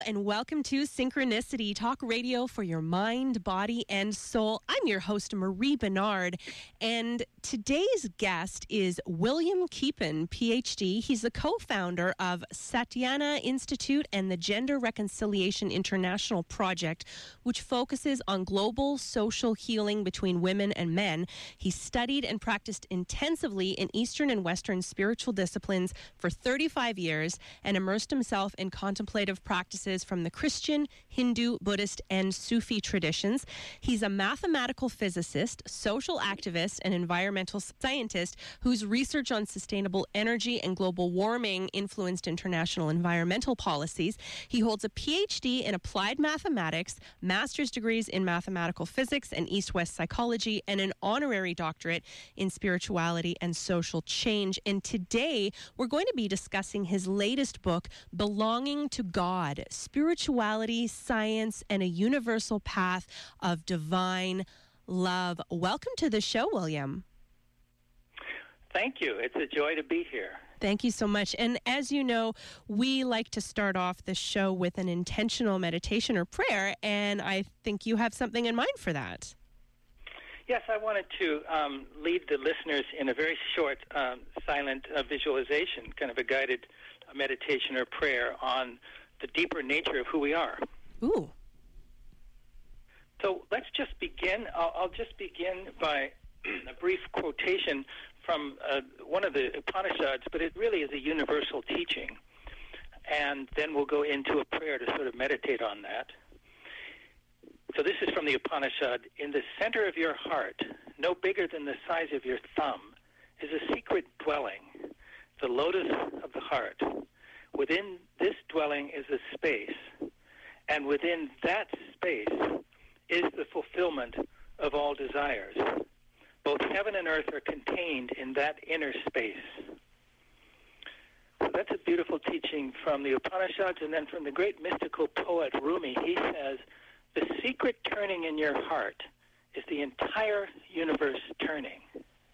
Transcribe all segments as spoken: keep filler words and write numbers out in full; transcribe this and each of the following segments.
And welcome to Synchronicity, talk radio for your mind, body, and soul. I'm your host, Marie Bernard, and today's guest is William Keepan, P H D. He's the co-founder of Satyana Institute and the Gender Reconciliation International Project, which focuses on global social healing between women and men. He studied and practiced intensively in Eastern and Western spiritual disciplines for thirty-five years and immersed himself in contemplative practices from the Christian, Hindu, Buddhist, and Sufi traditions. He's a mathematical physicist, social activist, and environmental scientist whose research on sustainable energy and global warming influenced international environmental policies. He holds a P H D in applied mathematics, master's degrees in mathematical physics and East-West psychology, and an honorary doctorate in spirituality and social change. And today, we're going to be discussing his latest book, Belonging to God: Spirituality, Science, and a Universal Path of Divine Love. Welcome to the show, William. Thank you. It's a joy to be here. Thank you so much. And as you know, we like to start off the show with an intentional meditation or prayer, and I think you have something in mind for that. Yes, I wanted to um, lead the listeners in a very short, um, silent uh, visualization, kind of a guided uh, meditation or prayer on the deeper nature of who we are. Ooh. So let's just begin. I'll, I'll just begin by a brief quotation from uh, one of the Upanishads, but it really is a universal teaching. And then we'll go into a prayer to sort of meditate on that. So this is from the Upanishad. In the center of your heart, no bigger than the size of your thumb, is a secret dwelling, the lotus of the heart. Within this dwelling is a space, and within that space is the fulfillment of all desires. Both heaven and earth are contained in that inner space. So that's a beautiful teaching from the Upanishads, and then from the great mystical poet Rumi. He says, the secret turning in your heart is the entire universe turning.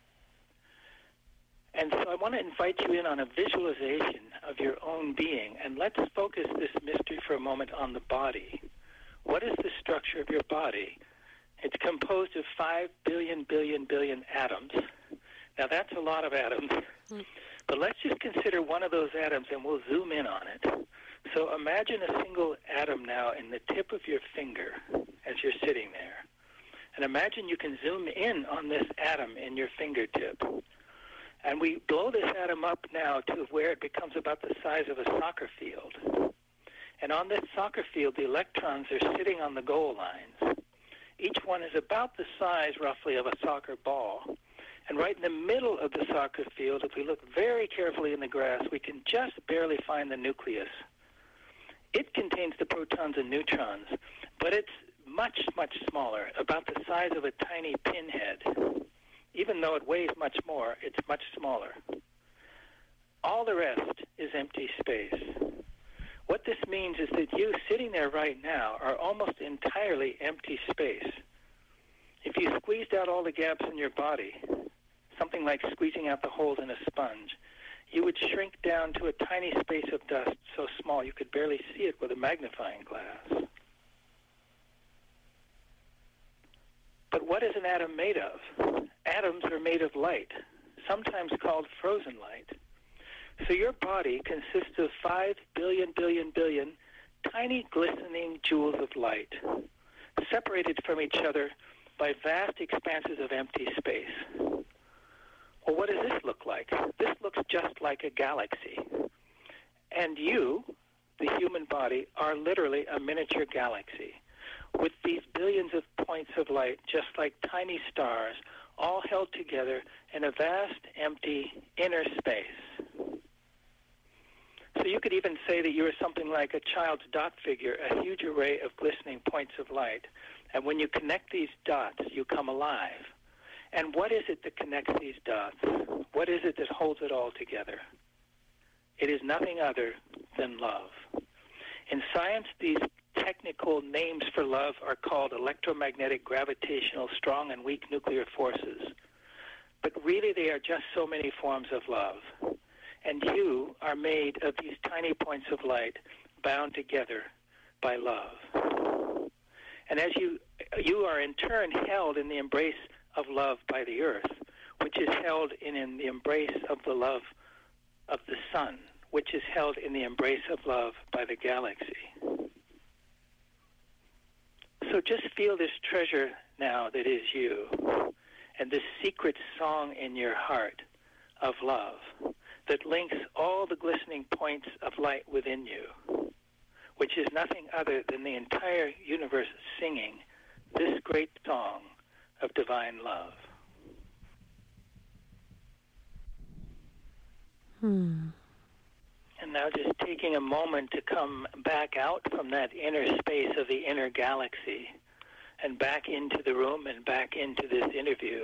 And so I want to invite you in on a visualization of your own being, and let's focus this mystery for a moment on the body. What is the structure of your body? It's composed of five billion, billion, billion atoms. Now that's a lot of atoms, mm. but let's just consider one of those atoms and we'll zoom in on it. So imagine a single atom now in the tip of your finger as you're sitting there. And imagine you can zoom in on this atom in your fingertip. And we blow this atom up now to where it becomes about the size of a soccer field. And on this soccer field, the electrons are sitting on the goal lines. Each one is about the size, roughly, of a soccer ball. And right in the middle of the soccer field, if we look very carefully in the grass, we can just barely find the nucleus. It contains the protons and neutrons, but it's much, much smaller, about the size of a tiny pinhead. Even though it weighs much more, it's much smaller. All the rest is empty space. What this means is that you sitting there right now are almost entirely empty space. If you squeezed out all the gaps in your body, something like squeezing out the holes in a sponge, you would shrink down to a tiny space of dust so small you could barely see it with a magnifying glass. But what is an atom made of? Atoms are made of light, sometimes called frozen light. So your body consists of five billion, billion, billion tiny glistening jewels of light, separated from each other by vast expanses of empty space. Well, what does this look like? This looks just like a galaxy. And you, the human body, are literally a miniature galaxy, with these billions of points of light, just like tiny stars, all held together in a vast, empty inner space. So you could even say that you are something like a child's dot figure, a huge array of glistening points of light. And when you connect these dots, you come alive. And what is it that connects these dots? What is it that holds it all together? It is nothing other than love. In science, these technical names for love are called electromagnetic, gravitational, strong and weak nuclear forces. But really they are just so many forms of love. And you are made of these tiny points of light bound together by love. And as you you are in turn held in the embrace of love by the earth, which is held in, in the embrace of the love of the sun, which is held in the embrace of love by the galaxy. So just feel this treasure now that is you, and this secret song in your heart of love that links all the glistening points of light within you, which is nothing other than the entire universe singing this great song of divine love. Hmm. And now just taking a moment to come back out from that inner space of the inner galaxy and back into the room and back into this interview.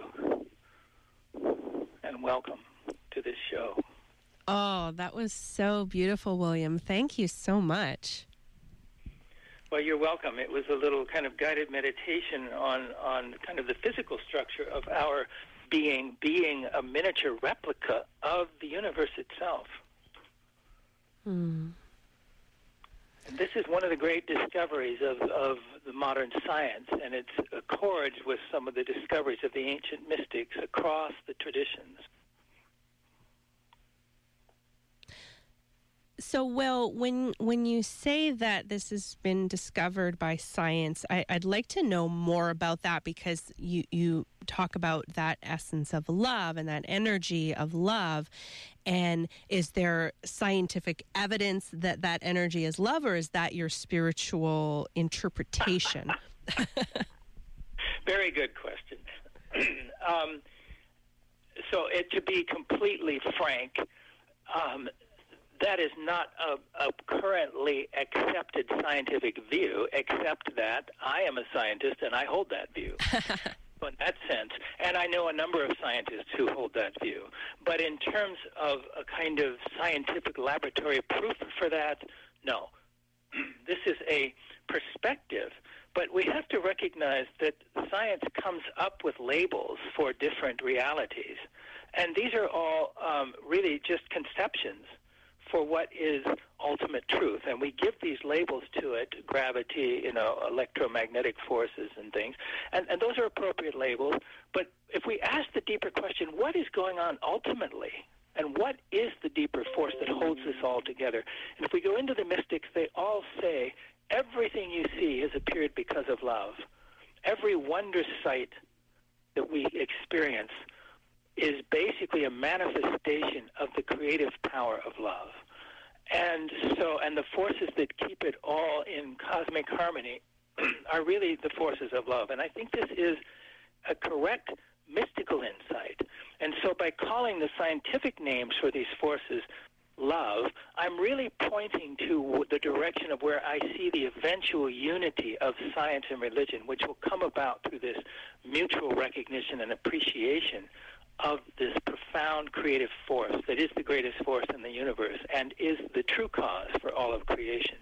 And welcome to this show. Oh, that was so beautiful, William. Thank you so much. Well, you're welcome. It was a little kind of guided meditation on, on kind of the physical structure of our being, being a miniature replica of the universe itself. Hmm. And this is one of the great discoveries of, of the modern science, and it accords with some of the discoveries of the ancient mystics across the traditions. So, Will, when when you say that this has been discovered by science, I, I'd like to know more about that, because you, you talk about that essence of love and that energy of love. And is there scientific evidence that that energy is love, or is that your spiritual interpretation? Very good question. um, so, it, to be completely frank, um, that is not a, a currently accepted scientific view, except that I am a scientist and I hold that view. So in that sense, and I know a number of scientists who hold that view. But in terms of a kind of scientific laboratory proof for that, no. This is a perspective, but we have to recognize that science comes up with labels for different realities. And these are all um, really just conceptions for what is ultimate truth. And we give these labels to it, gravity, you know, electromagnetic forces and things. And, and those are appropriate labels. But if we ask the deeper question, what is going on ultimately? And what is the deeper force that holds this all together? And if we go into the mystics, they all say, everything you see has appeared because of love. Every wondrous sight that we experience is basically a manifestation of the creative power of love. And so, and the forces that keep it all in cosmic harmony are really the forces of love. And I think this is a correct mystical insight. And so by calling the scientific names for these forces love, I'm really pointing to the direction of where I see the eventual unity of science and religion, which will come about through this mutual recognition and appreciation of this profound creative force that is the greatest force in the universe and is the true cause for all of creation.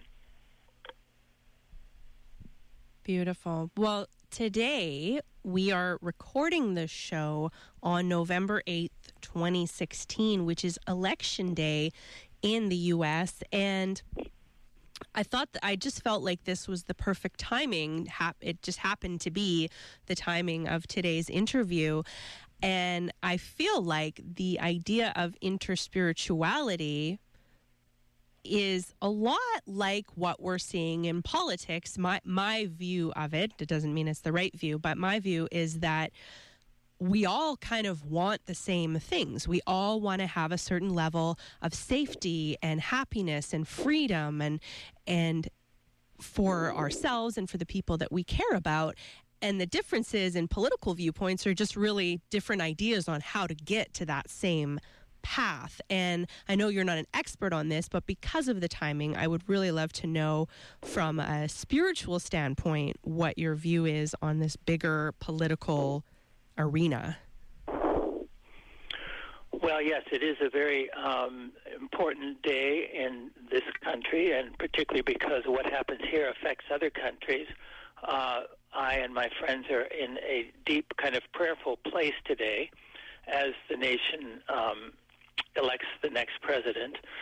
Beautiful. Well, today we are recording this show on November eighth, twenty sixteen, which is Election Day in the U S, and I thought that I just felt like this was the perfect timing. It just happened to be the timing of today's interview. And I feel like the idea of interspirituality is a lot like what we're seeing in politics. My my view of it, it doesn't mean it's the right view, but my view is that we all kind of want the same things. We all want to have a certain level of safety and happiness and freedom and and for ourselves and for the people that we care about. And the differences in political viewpoints are just really different ideas on how to get to that same path. And I know you're not an expert on this, but because of the timing, I would really love to know from a spiritual standpoint what your view is on this bigger political arena. Well, yes, it is a very um, important day in this country, and particularly because what happens here affects other countries. Uh, I and my friends are in a deep kind of prayerful place today as the nation um, elects the next president.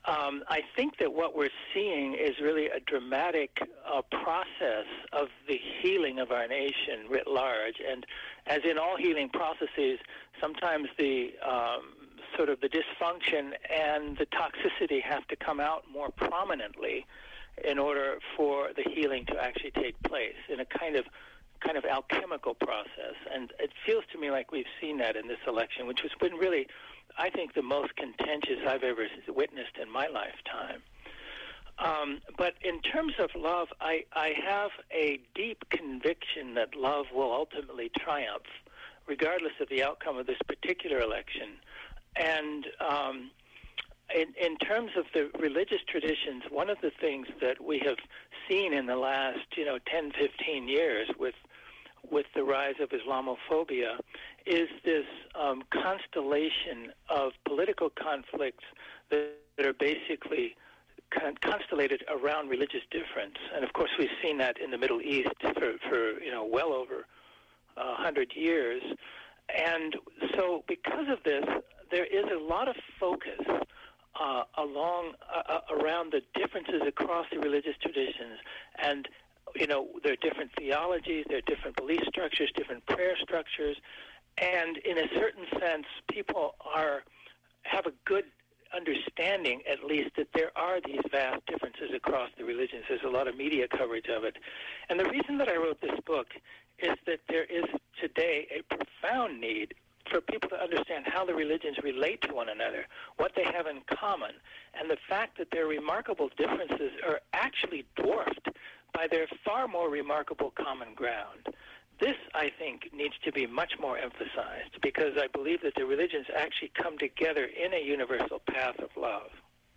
Um, I think that what we're seeing is really a dramatic uh, process of the healing of our nation writ large. And as in all healing processes, sometimes the um, sort of the dysfunction and the toxicity have to come out more prominently in order for the healing to actually take place in a kind of kind of alchemical process. And it feels to me like we've seen that in this election, which has been really, I think, the most contentious I've ever witnessed in my lifetime. Um, but in terms of love, I, I have a deep conviction that love will ultimately triumph, regardless of the outcome of this particular election. And um, in, in terms of the religious traditions, one of the things that we have seen in the last, you know, ten, fifteen years with with the rise of Islamophobia is this um, constellation of political conflicts that, that are basically con- constellated around religious difference. And of course, we've seen that in the Middle East for, for you know, well over a hundred years. And so because of this, there is a lot of focus uh, along uh, around the differences across the religious traditions. And you know, there are different theologies, there are different belief structures, different prayer structures, and in a certain sense, people are have a good understanding, at least, that there are these vast differences across the religions. There's a lot of media coverage of it. And the reason that I wrote this book is that there is today a profound need for people to understand how the religions relate to one another, what they have in common, and the fact that their remarkable differences are actually dwarfed by their far more remarkable common ground. This, I think, needs to be much more emphasized because I believe that the religions actually come together in a universal path of love.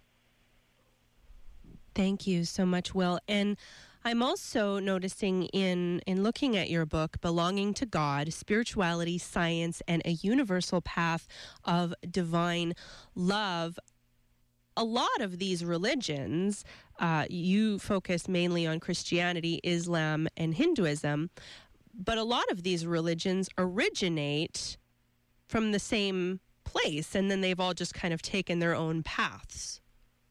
Thank you so much, Will. And I'm also noticing in, in looking at your book, Belonging to God, Spirituality, Science, and a Universal Path of Divine Love, a lot of these religions, uh, you focus mainly on Christianity, Islam, and Hinduism, but a lot of these religions originate from the same place, and then they've all just kind of taken their own paths.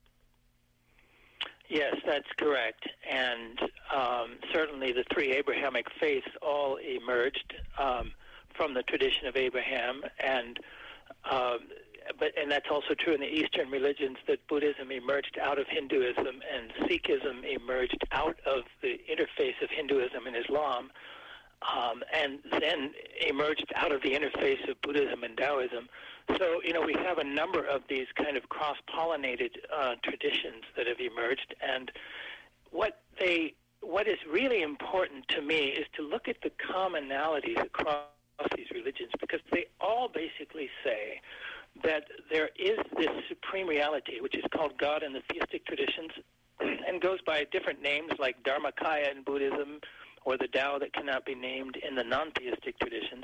Yes, that's correct. And um, certainly the three Abrahamic faiths all emerged um, from the tradition of Abraham, and um, But and that's also true in the Eastern religions, that Buddhism emerged out of Hinduism and Sikhism emerged out of the interface of Hinduism and Islam, um, and then emerged out of the interface of Buddhism and Taoism. So, you know, we have a number of these kind of cross-pollinated uh, traditions that have emerged, and what they what is really important to me is to look at the commonalities across these religions, because they all basically say that there is this supreme reality, which is called God in the theistic traditions, and goes by different names like Dharmakaya in Buddhism, or the Tao that cannot be named in the non-theistic traditions.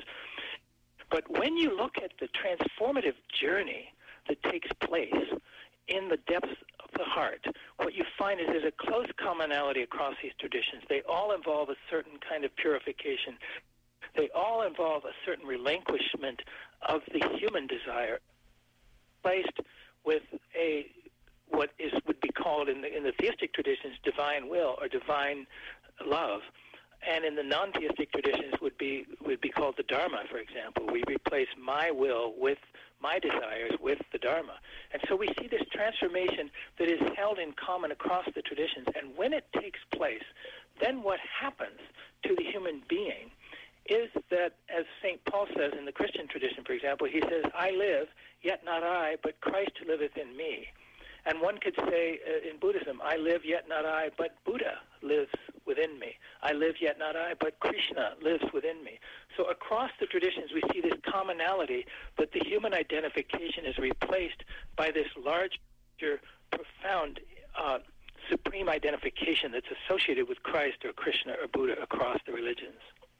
But when you look at the transformative journey that takes place in the depths of the heart, what you find is there's a close commonality across these traditions. They all involve a certain kind of purification. They all involve a certain relinquishment of the human desire, placed with a what is would be called in the in the theistic traditions divine will or divine love, and in the non-theistic traditions would be would be called the Dharma. For example, we replace my will with my desires with the Dharma, and so we see this transformation that is held in common across the traditions. And when it takes place, then what happens to the human being is that, as Saint Paul says in the Christian tradition, for example, he says, I live, yet not I, but Christ liveth in me. And one could say uh, in Buddhism, I live, yet not I, but Buddha lives within me. I live, yet not I, but Krishna lives within me. So across the traditions, we see this commonality that the human identification is replaced by this larger, profound, uh, supreme identification that's associated with Christ or Krishna or Buddha across the religions.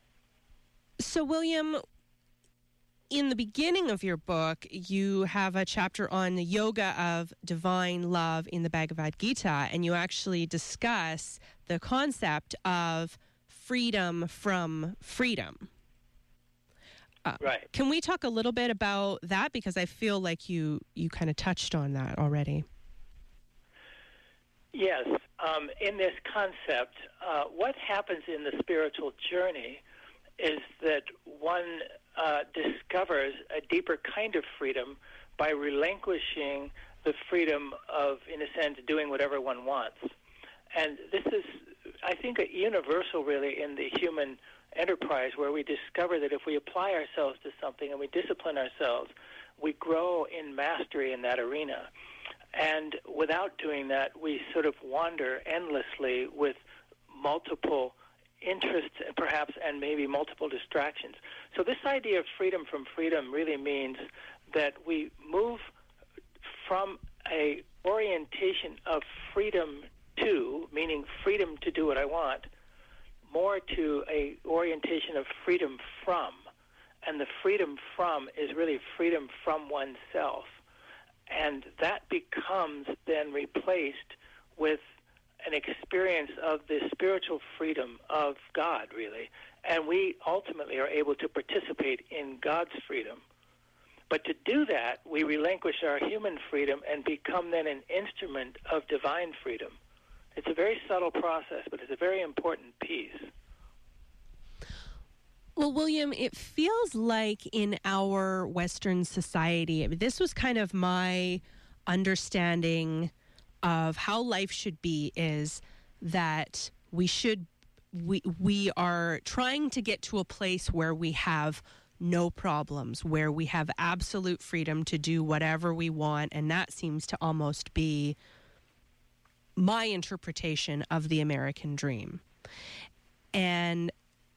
So, William, in the beginning of your book, you have a chapter on the yoga of divine love in the Bhagavad Gita, and you actually discuss the concept of freedom from freedom. Uh, right. Can we talk a little bit about that? Because I feel like you, you kind of touched on that already. Yes. Um, in this concept, uh, what happens in the spiritual journey is that one uh, discovers a deeper kind of freedom by relinquishing the freedom of, in a sense, doing whatever one wants. And this is, I think, a universal, really, in the human enterprise, where we discover that if we apply ourselves to something and we discipline ourselves, we grow in mastery in that arena. And without doing that, we sort of wander endlessly with multiple interests, perhaps, and maybe multiple distractions. So this idea of freedom from freedom really means that we move from a orientation of freedom to, meaning freedom to do what I want, more to a orientation of freedom from. And the freedom from is really freedom from oneself. And that becomes then replaced with an experience of the spiritual freedom of God, really. And we ultimately are able to participate in God's freedom. But to do that, we relinquish our human freedom and become then an instrument of divine freedom. It's a very subtle process, but it's a very important piece. Well, William, it feels like in our Western society, this was kind of my understanding of how life should be, is that we should, we, we are trying to get to a place where we have no problems, where we have absolute freedom to do whatever we want. And that seems to almost be my interpretation of the American dream. And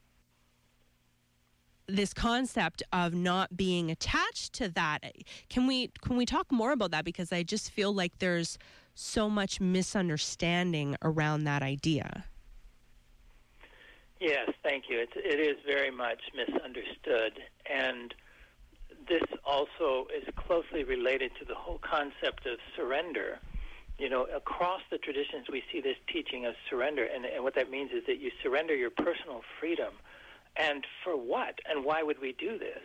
this concept of not being attached to that, can we can we talk more about that? Because I just feel like there's so much misunderstanding around that idea. Yes, thank you. It's, it is very much misunderstood. And this also is closely related to the whole concept of surrender. You know, across the traditions, we see this teaching of surrender. And, and what that means is that you surrender your personal freedom. And for what? And why would we do this?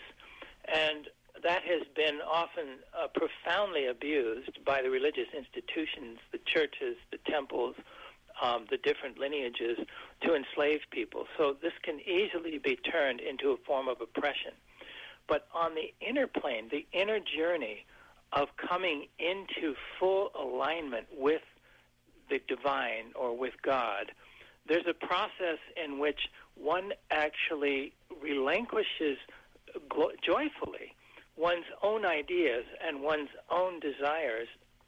And that has been often uh, profoundly abused by the religious institutions, the churches, the temples, um, the different lineages, to enslave people. So this can easily be turned into a form of oppression. But on the inner plane, the inner journey of coming into full alignment with the divine or with God, there's a process in which one actually relinquishes glo- joyfully one's own ideas and one's own desires,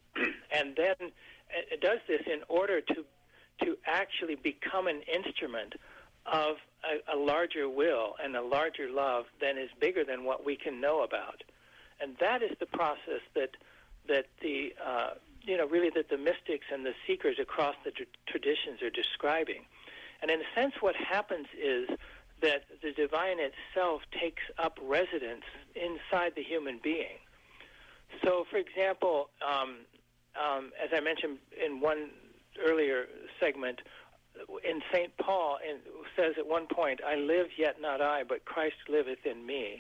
and then it does this in order to to actually become an instrument of a, a larger will and a larger love than is bigger than what we can know about. And that is the process that that the uh, you know really that the mystics and the seekers across the tr- traditions are describing. And in a sense, what happens is that the divine itself takes up residence inside the human being. So, for example, um, um, as I mentioned in one earlier segment, in Saint Paul it says at one point, "I live, yet not I, but Christ liveth in me."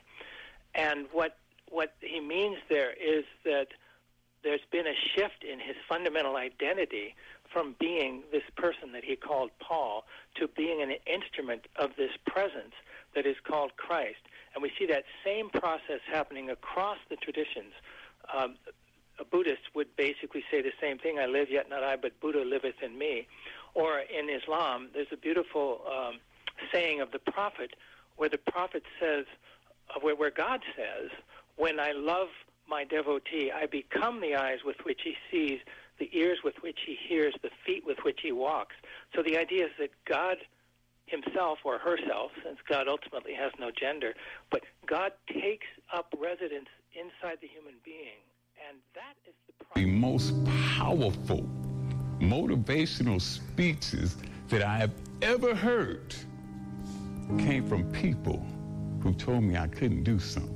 And what what he means there is that there's been a shift in his fundamental identity from being this person that he called Paul to being an instrument of this presence that is called Christ. And we see that same process happening across the traditions. Um, a Buddhist would basically say the same thing, "I live, yet not I, but Buddha liveth in me." Or in Islam, there's a beautiful um, saying of the Prophet where the Prophet says, where, where God says, "When I love my devotee, I become the eyes with which he sees, the ears with which he hears, the feet with which he walks." So the idea is that God himself or herself, since God ultimately has no gender, but God takes up residence inside the human being. And that is the process. The most powerful motivational speeches that I have ever heard came from people who told me I couldn't do something.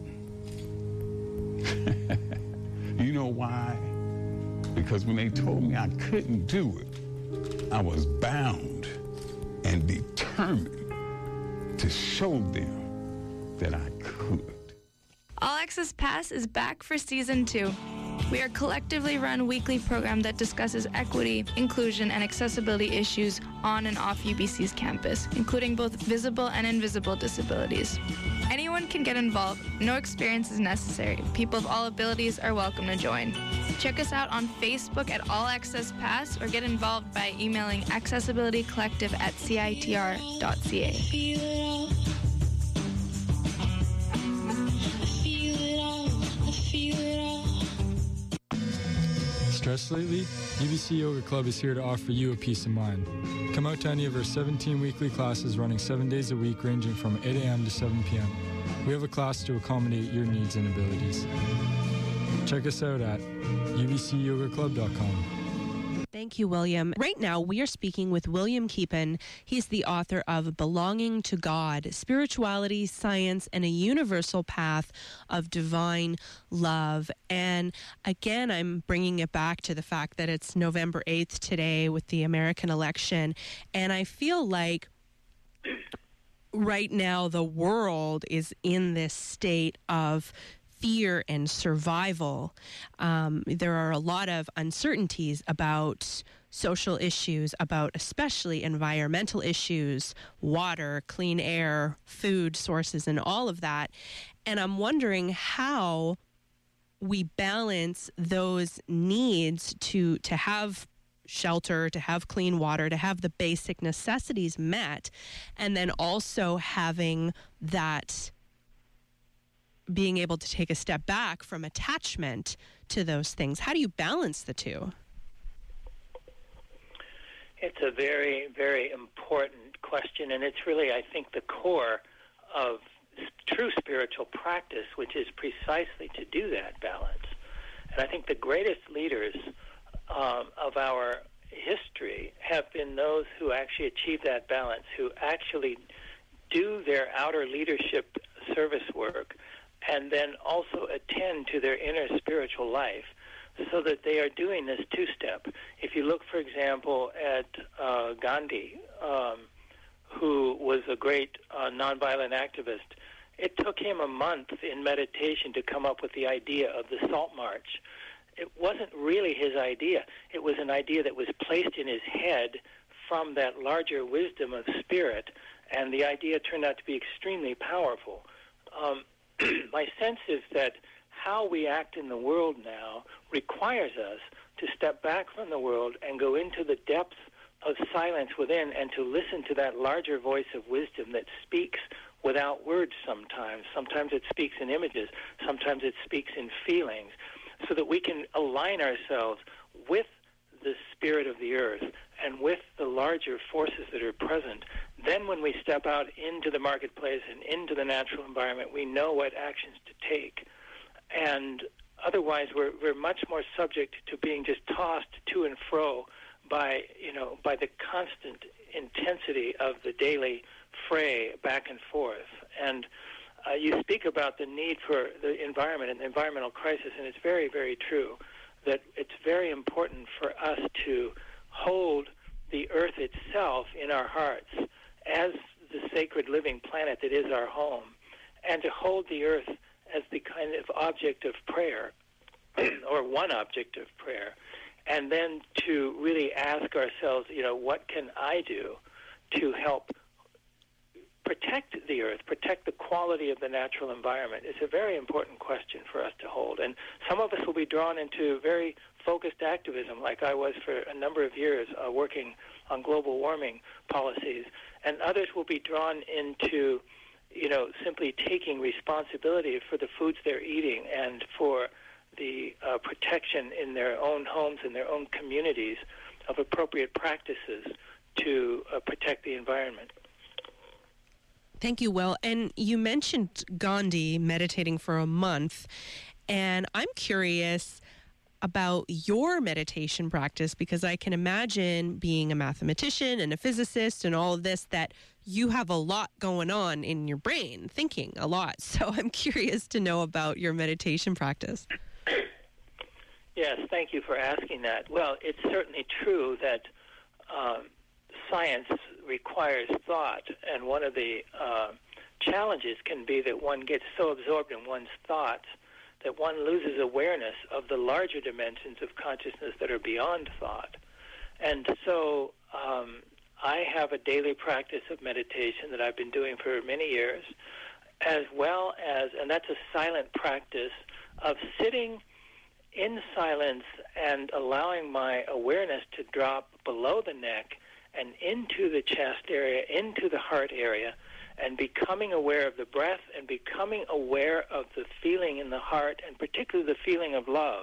You know why? Because when they told me I couldn't do it, I was bound and determined to show them that I could. All Access Pass is back for season two. We are a collectively run weekly program that discusses equity, inclusion, and accessibility issues on and off U B C's campus, including both visible and invisible disabilities. Anyone can get involved. No experience is necessary. People of all abilities are welcome to join. Check us out on Facebook at All Access Pass or get involved by emailing accessibilitycollective at c i t r dot c a. Stressed lately? U B C Yoga Club is here to offer you a peace of mind. Come out to any of our seventeen weekly classes running seven days a week ranging from eight a.m. to seven p.m. We have a class to accommodate your needs and abilities. Check us out at u b c yoga club dot com. Thank you, William. Right now, we are speaking with William Keepen. He's the author of Belonging to God, Spirituality, Science, and a Universal Path of Divine Love. And again, I'm bringing it back to the fact that it's November eighth today with the American election. And I feel like right now the world is in this state of fear and survival. Um, there are a lot of uncertainties about social issues, about especially environmental issues, water, clean air, food sources, and all of that. And I'm wondering how we balance those needs to to have shelter, to have clean water, to have the basic necessities met, and then also having that being able to take a step back from attachment to those things. How do you balance the two? It's a very, very important question, and it's really, I think, the core of true spiritual practice, which is precisely to do that balance. And I think the greatest leaders um, of our history have been those who actually achieve that balance, who actually do their outer leadership service work and then also attend to their inner spiritual life so that they are doing this two-step. If you look, for example, at uh, Gandhi, um, who was a great uh, nonviolent activist, it took him a month in meditation to come up with the idea of the Salt March. It wasn't really his idea. It was an idea that was placed in his head from that larger wisdom of spirit, and the idea turned out to be extremely powerful. Um, my sense is that how we act in the world now requires us to step back from the world and go into the depths of silence within and to listen to that larger voice of wisdom that speaks without words sometimes. Sometimes it speaks in images. Sometimes it speaks in feelings, so that we can align ourselves with the spirit of the earth and with the larger forces that are present. Then when we step out into the marketplace and into the natural environment, we know what actions to take. And otherwise, we're, we're much more subject to being just tossed to and fro by, you know, by the constant intensity of the daily fray back and forth. And uh, you speak about the need for the environment and the environmental crisis, and it's very, very true that it's very important for us to hold the earth itself in our hearts as the sacred living planet that is our home, and to hold the earth as the kind of object of prayer, or one object of prayer, and then to really ask ourselves, you know, what can I do to help protect the earth, protect the quality of the natural environment? It's a very important question for us to hold. And some of us will be drawn into very focused activism, like I was for a number of years, uh, working on global warming policies. And others will be drawn into, you know, simply taking responsibility for the foods they're eating and for the uh, protection in their own homes and their own communities of appropriate practices to uh, protect the environment. Thank you, Will. And you mentioned Gandhi meditating for a month, and I'm curious about your meditation practice, because I can imagine, being a mathematician and a physicist and all of this, that you have a lot going on in your brain, thinking a lot. So I'm curious to know about your meditation practice. Yes, thank you for asking that. Well, it's certainly true that um, science requires thought, and one of the uh, challenges can be that one gets so absorbed in one's thoughts that one loses awareness of the larger dimensions of consciousness that are beyond thought. And so um, I have a daily practice of meditation that I've been doing for many years, as well as, and that's a silent practice of sitting in silence and allowing my awareness to drop below the neck and into the chest area, into the heart area, and becoming aware of the breath and becoming aware of the feeling in the heart, and particularly the feeling of love.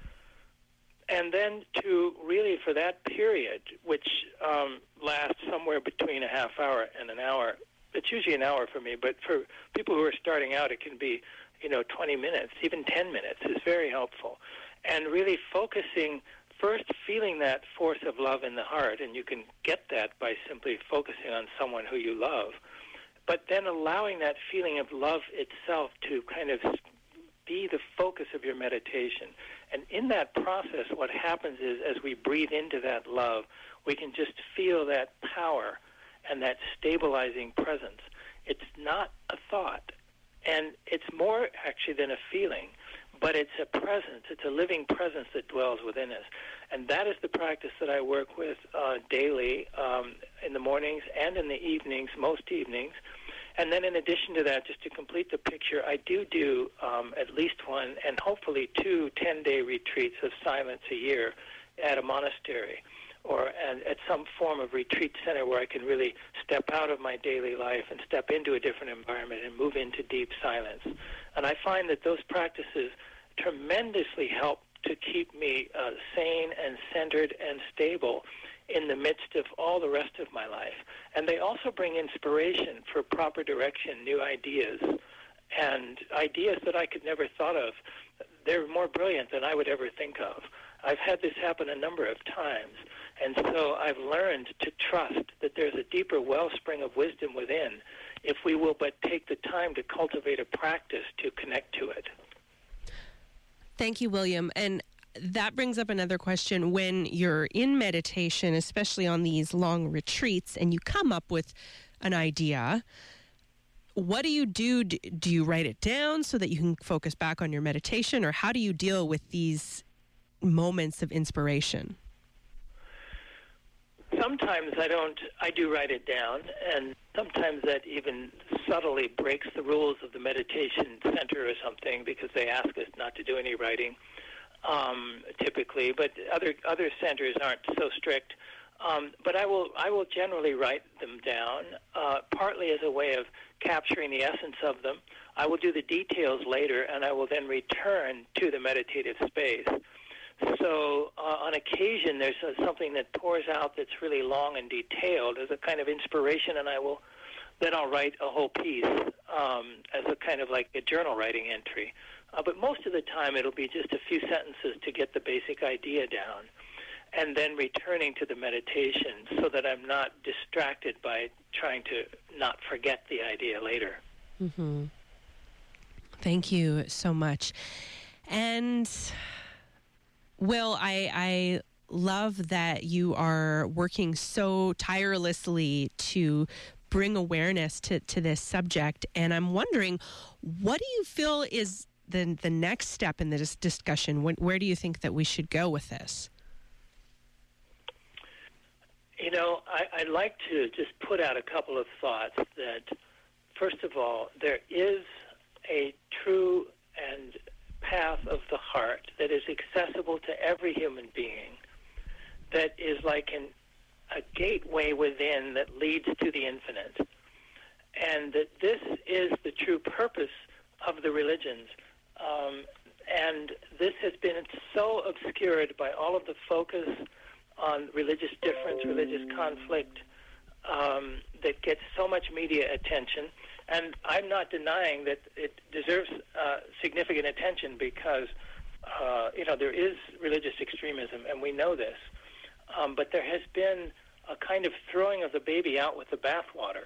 And then to really, for that period, which um, lasts somewhere between a half hour and an hour, it's usually an hour for me, but for people who are starting out, it can be, you know, twenty minutes, even ten minutes is very helpful. And really focusing, first feeling that force of love in the heart, and you can get that by simply focusing on someone who you love, but then allowing that feeling of love itself to kind of be the focus of your meditation. And in that process, what happens is as we breathe into that love, we can just feel that power and that stabilizing presence. It's not a thought, and it's more actually than a feeling, but it's a presence. It's a living presence that dwells within us. And that is the practice that I work with uh, daily um, in the mornings and in the evenings, most evenings. And then in addition to that, just to complete the picture, I do do um, at least one and hopefully two ten-day retreats of silence a year at a monastery or at, at some form of retreat center where I can really step out of my daily life and step into a different environment and move into deep silence. And I find that those practices tremendously help to keep me uh, sane and centered and stable in the midst of all the rest of my life. And they also bring inspiration for proper direction, new ideas, and ideas that I could never thought of. They're more brilliant than I would ever think of. I've had this happen a number of times, and so I've learned to trust that there's a deeper wellspring of wisdom within if we will but take the time to cultivate a practice to connect to it. Thank you, William. And that brings up another question. When you're in meditation, especially on these long retreats, and you come up with an idea, what do you do? Do you write it down so that you can focus back on your meditation, or how do you deal with these moments of inspiration? Sometimes I don't, I do write it down, and sometimes that even subtly breaks the rules of the meditation center or something, because they ask us not to do any writing, um, typically, but other other centers aren't so strict. Um, but I will I will generally write them down, uh, partly as a way of capturing the essence of them. I will do the details later, and I will then return to the meditative space. So uh, on occasion, there's uh, something that pours out that's really long and detailed as a kind of inspiration, and I will then I'll write a whole piece um, as a kind of like a journal writing entry. Uh, but most of the time, it'll be just a few sentences to get the basic idea down, and then returning to the meditation so that I'm not distracted by trying to not forget the idea later. Mm-hmm. Thank you so much. And, Will, I, I love that you are working so tirelessly to bring awareness to, to this subject. And I'm wondering, what do you feel is the, the next step in this discussion? When, where do you think that we should go with this? You know, I, I'd like to just put out a couple of thoughts that, first of all, there is a true and path of the heart that is accessible to every human being, that is like an, a gateway within that leads to the infinite, and that this is the true purpose of the religions. Um, and this has been so obscured by all of the focus on religious difference, religious conflict, um, that gets so much media attention. And I'm not denying that it deserves uh, significant attention because, uh, you know, there is religious extremism, and we know this. Um, but there has been a kind of throwing of the baby out with the bathwater.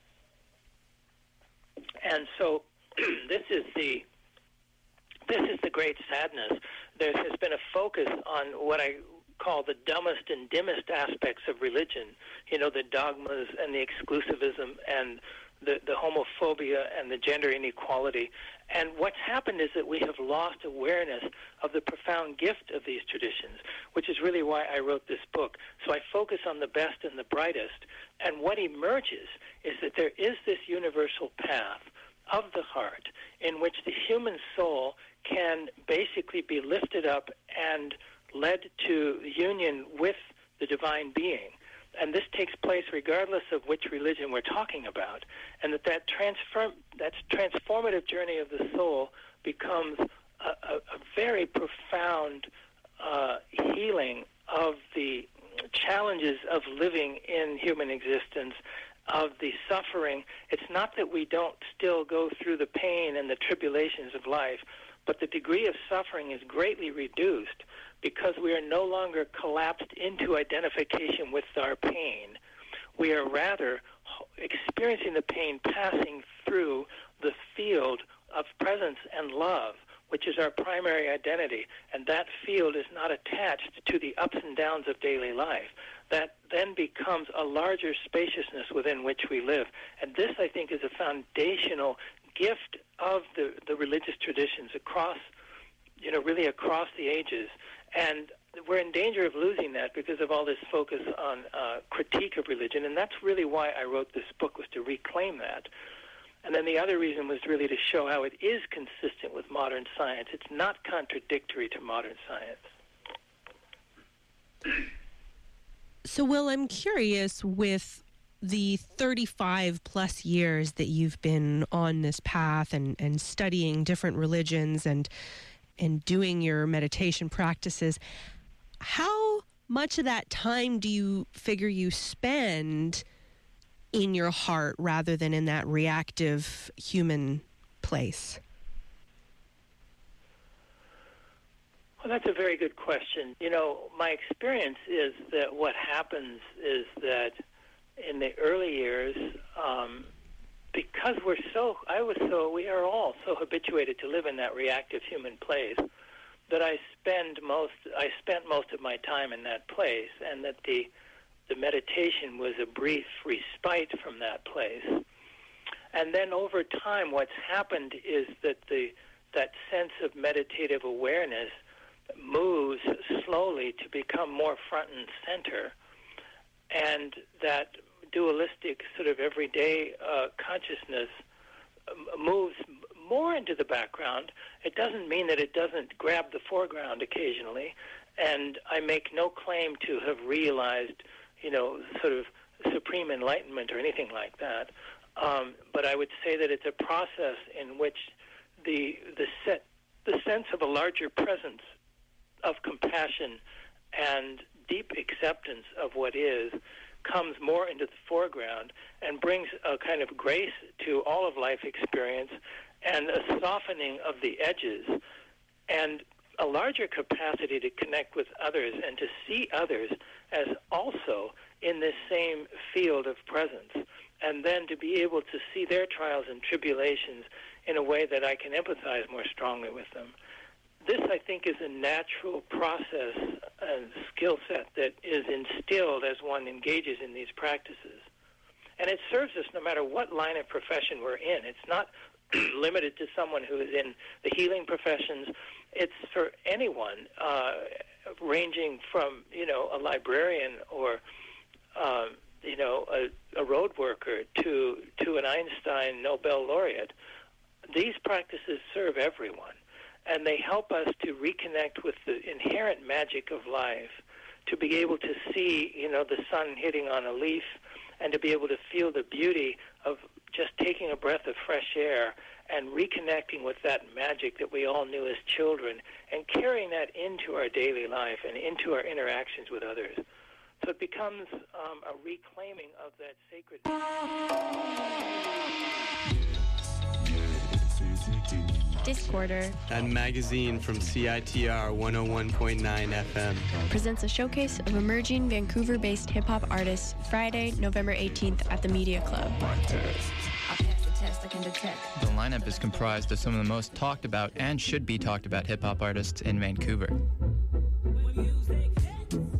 And so this is the this is the great sadness. There has been a focus on what I call the dumbest and dimmest aspects of religion, you know, the dogmas and the exclusivism and the, the homophobia and the gender inequality. And what's happened is that we have lost awareness of the profound gift of these traditions, which is really why I wrote this book. So I focus on the best and the brightest. And what emerges is that there is this universal path of the heart in which the human soul can basically be lifted up and led to union with the divine being. And this takes place regardless of which religion we're talking about, and that that, transform, that transformative journey of the soul becomes a, a, a very profound uh, healing of the challenges of living in human existence, of the suffering. It's not that we don't still go through the pain and the tribulations of life, but the degree of suffering is greatly reduced because we are no longer collapsed into identification with our pain. We are rather experiencing the pain passing through the field of presence and love, which is our primary identity, and that field is not attached to the ups and downs of daily life. That then becomes a larger spaciousness within which we live. And this, I think, is a foundational gift of the, the religious traditions across, you know, really across the ages. And we're in danger of losing that because of all this focus on uh, critique of religion, and that's really why I wrote this book, was to reclaim that. And then the other reason was really to show how it is consistent with modern science. It's not contradictory to modern science. So, Will, I'm curious, with the thirty-five plus years that you've been on this path and, and studying different religions and and doing your meditation practices, how much of that time do you figure you spend in your heart rather than in that reactive human place? Well, that's a very good question. You know, my experience is that what happens is that in the early years, um, because we're so, I was so, we are all so habituated to live in that reactive human place, that I spend most, I spent most of my time in that place, and that the the meditation was a brief respite from that place. And then over time, what's happened is that the that sense of meditative awareness moves slowly to become more front and center, and that dualistic sort of everyday uh, consciousness moves more into the background. It doesn't mean that it doesn't grab the foreground occasionally, and I make no claim to have realized, you know, sort of supreme enlightenment or anything like that. Um, but I would say that it's a process in which the the set the sense of a larger presence of compassion and deep acceptance of what is comes more into the foreground and brings a kind of grace to all of life experience and a softening of the edges and a larger capacity to connect with others and to see others as also in this same field of presence, and then to be able to see their trials and tribulations in a way that I can empathize more strongly with them. This, I think, is a natural process and skill set that is instilled as one engages in these practices. And it serves us no matter what line of profession we're in. It's not limited to someone who is in the healing professions. It's for anyone, uh, ranging from, you know, a librarian or, um, you know, a, a road worker to, to an Einstein Nobel laureate. These practices serve everyone, and they help us to reconnect with the inherent magic of life, to be able to see, you know, the sun hitting on a leaf, and to be able to feel the beauty of just taking a breath of fresh air and reconnecting with that magic that we all knew as children and carrying that into our daily life and into our interactions with others. So it becomes um, a reclaiming of that sacred... Discorder, a magazine from C I T R one oh one point nine F M, presents a showcase of emerging Vancouver-based hip-hop artists Friday, November eighteenth at the Media Club. The lineup is comprised of some of the most talked about and should be talked about hip-hop artists in Vancouver.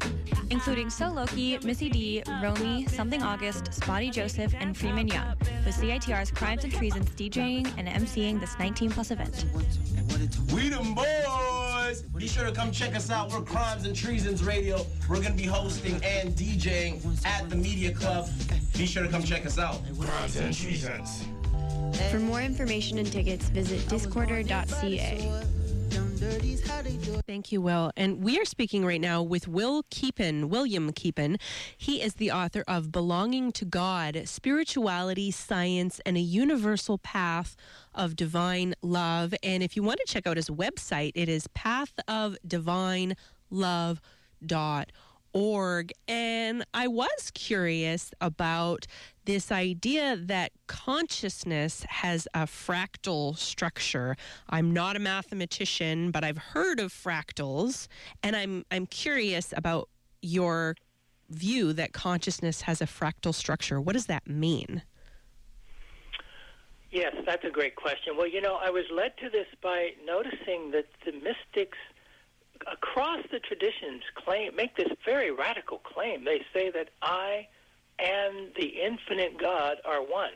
including So Loki, Missy D, Romy, Something August, Spotty Joseph, and Freeman Young, with C I T R's Crimes and Treasons DJing and emceeing this nineteen plus event. We them boys! Be sure to come check us out. We're Crimes and Treasons Radio. We're going to be hosting and DJing at the Media Club. Be sure to come check us out. Crimes and Treasons. For more information and tickets, visit discorder dot c a. Thank you, Will. And we are speaking right now with Will Keepin, William Keepin. He is the author of Belonging to God, Spirituality, Science, and a Universal Path of Divine Love. And if you want to check out his website, it is path of divine love dot org. And I was curious about this idea that consciousness has a fractal structure. I'm not a mathematician, but I've heard of fractals, and I'm I'm curious about your view that consciousness has a fractal structure. What does that mean? Yes, that's a great question. Well, you know, I was led to this by noticing that the mystics across the traditions claim make this very radical claim. They say that I and the infinite God are one.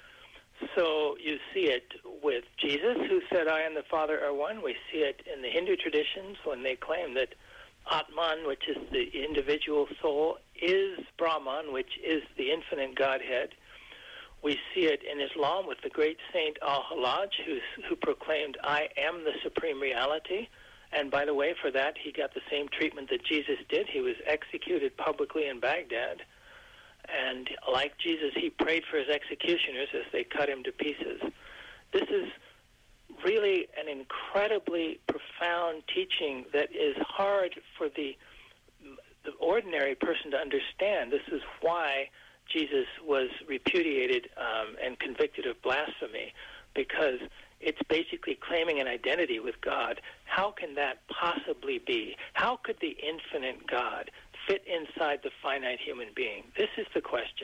So you see it with Jesus, who said, I and the Father are one. We see it in the Hindu traditions when they claim that Atman, which is the individual soul, is Brahman, which is the infinite Godhead. We see it in Islam with the great saint Al-Hallaj, who proclaimed, I am the supreme reality. And by the way, for that, he got the same treatment that Jesus did. He was executed publicly in Baghdad. And like Jesus, he prayed for his executioners as they cut him to pieces. This is really an incredibly profound teaching that is hard for the, the ordinary person to understand. This is why Jesus was repudiated um, and convicted of blasphemy, because it's basically claiming an identity with God. How can that possibly be? How could the infinite God fit inside the finite human being? This is the question.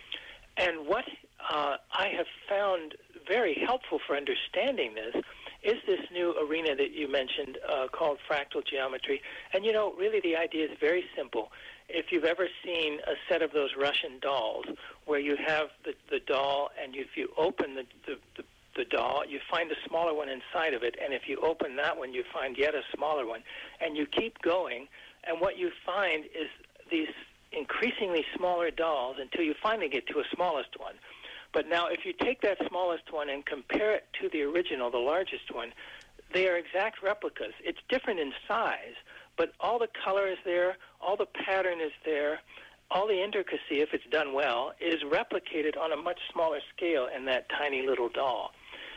And what uh, I have found very helpful for understanding this is this new arena that you mentioned uh, called fractal geometry. And, you know, really the idea is very simple. If you've ever seen a set of those Russian dolls where you have the, the doll, and if you open the, the, the the doll, you find a smaller one inside of it, and if you open that one, you find yet a smaller one, and you keep going, and what you find is these increasingly smaller dolls until you finally get to a smallest one. But now if you take that smallest one and compare it to the original, the largest one, they are exact replicas. It's different in size, but all the color is there, all the pattern is there, all the intricacy, if it's done well, is replicated on a much smaller scale in that tiny little doll.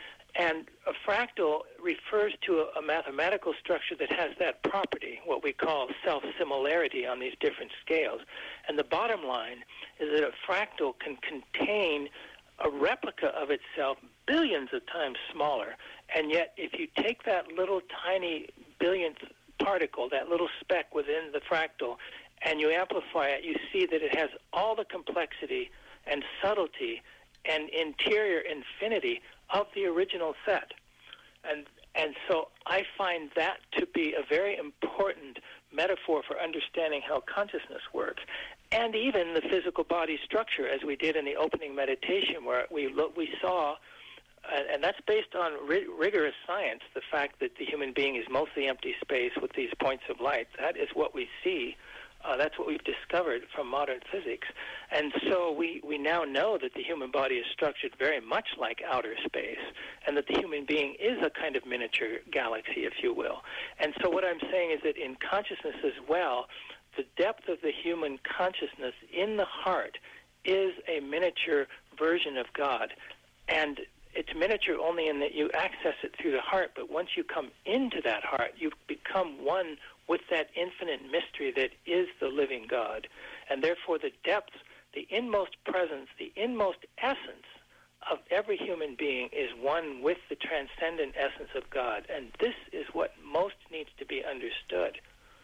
And a fractal refers to a, a mathematical structure that has that property, what we call self-similarity on these different scales. And the bottom line is that a fractal can contain a replica of itself billions of times smaller. And yet, if you take that little tiny billionth particle, that little speck within the fractal, and you amplify it, you see that it has all the complexity and subtlety and interior infinity of the original set. And and so I find that to be a very important metaphor for understanding how consciousness works, and even the physical body structure, as we did in the opening meditation, where we look, we saw, uh, and that's based on ri- rigorous science, the fact that the human being is mostly empty space with these points of light. That is what we see. Uh, that's what we've discovered from modern physics. And so we, we now know that the human body is structured very much like outer space, and that the human being is a kind of miniature galaxy, if you will. And so what I'm saying is that in consciousness as well, the depth of the human consciousness in the heart is a miniature version of God. And it's miniature only in that you access it through the heart, but once you come into that heart, you become one with that infinite mystery that is the living God. And therefore the depth, the inmost presence, the inmost essence of every human being is one with the transcendent essence of God. And this is what most needs to be understood.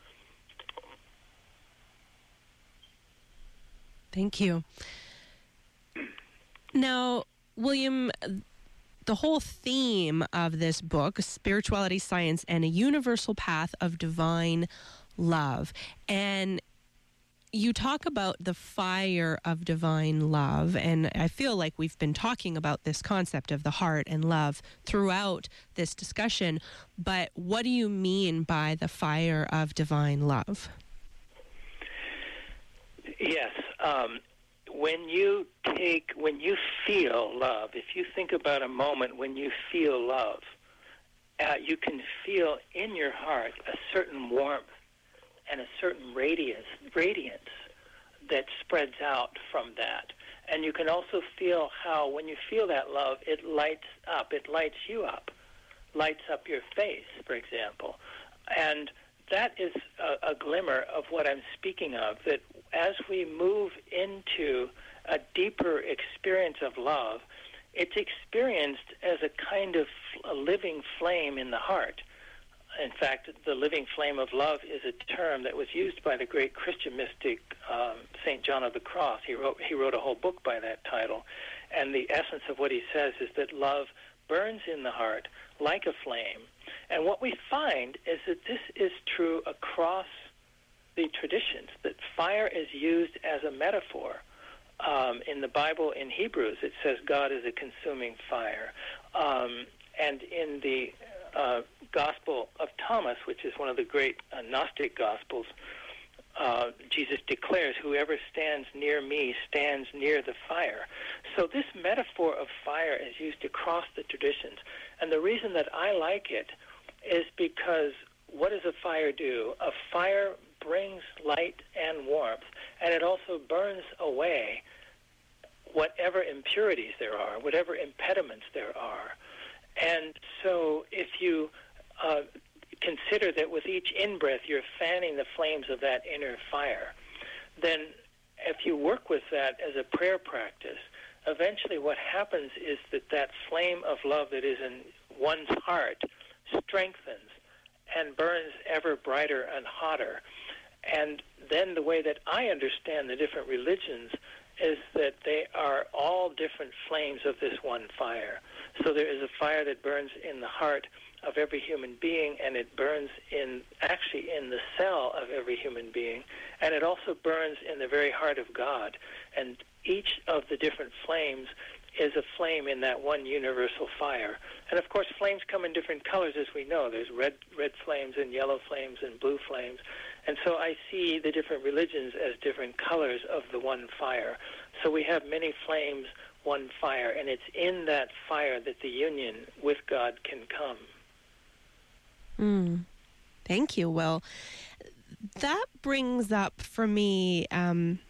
Thank you. Now, William, the whole theme of this book, Spirituality, Science, and a Universal Path of Divine Love. And you talk about the fire of divine love, and I feel like we've been talking about this concept of the heart and love throughout this discussion, but what do you mean by the fire of divine love? Yes. Um, when you take, when you feel love, if you think about a moment when you feel love, uh, you can feel in your heart a certain warmth and a certain radiance, radiance that spreads out from that. And you can also feel how when you feel that love, it lights up, it lights you up, lights up your face, for example. And that is a, a glimmer of what I'm speaking of, that as we move into a deeper experience of love, it's experienced as a kind of a living flame in the heart. In fact, the living flame of love is a term that was used by the great Christian mystic um, Saint John of the Cross. He wrote, he wrote a whole book by that title. And the essence of what he says is that love burns in the heart like a flame. And what we find is that this is true across the traditions, that fire is used as a metaphor. Um, in the Bible, in Hebrews, it says God is a consuming fire. Um, and in the uh, Gospel of Thomas, which is one of the great uh, Gnostic Gospels, uh, Jesus declares, whoever stands near me stands near the fire. So this metaphor of fire is used across the traditions. And the reason that I like it is because what does a fire do? A fire brings light and warmth, and it also burns away whatever impurities there are, whatever impediments there are. And so if you uh, consider that with each in-breath you're fanning the flames of that inner fire, then if you work with that as a prayer practice, eventually what happens is that that flame of love that is in one's heart strengthens and burns ever brighter and hotter. And then the way that I understand the different religions is that they are all different flames of this one fire. So there is a fire that burns in the heart of every human being, and it burns in actually in the cell of every human being, and it also burns in the very heart of God. And each of the different flames is a flame in that one universal fire. And of course, flames come in different colors, as we know. There's red red flames and yellow flames and blue flames. And so I see the different religions as different colors of the one fire. So we have many flames, one fire, and it's in that fire that the union with God can come. Mm. Thank you, Will. That brings up for me, um,